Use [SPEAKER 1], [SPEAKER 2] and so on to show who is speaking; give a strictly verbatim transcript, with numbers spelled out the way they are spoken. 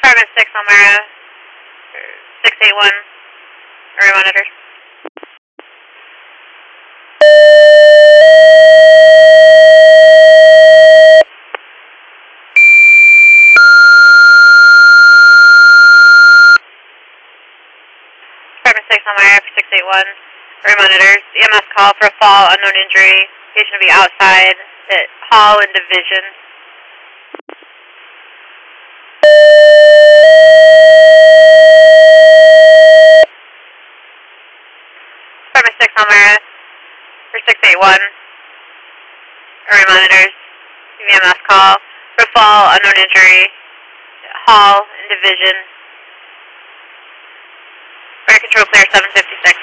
[SPEAKER 1] Department six, Elmira, six eight one, area monitor. Department six, Elmira, six eight one, area monitors. E M S call for a fall, unknown injury. Patient will be outside at Hall and Division. Department six, Elmira, for six eight one, area monitors. E M S call for a fall, unknown injury. Hall and Division. Fire control clear seven fifty-six.